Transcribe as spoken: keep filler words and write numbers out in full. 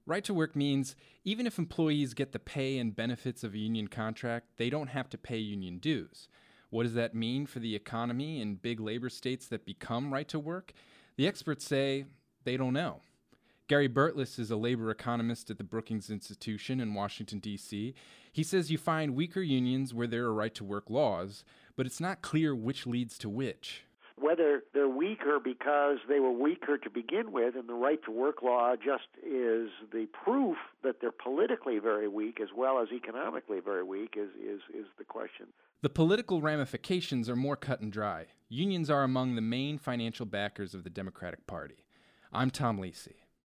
Right to work means even if employees get the pay and benefits of a union contract, they don't have to pay union dues. What does that mean for the economy in big labor states that become right to work? The experts say they don't know. Gary Burtless is a labor economist at the Brookings Institution in Washington, D C. He says you find weaker unions where there are right-to-work laws, but it's not clear which leads to which. Whether they're weaker because they were weaker to begin with, and the right-to-work law just is the proof that they're politically very weak as well as economically very weak is, is, is the question. The political ramifications are more cut and dry. Unions are among the main financial backers of the Democratic Party. I'm Tom Lisi.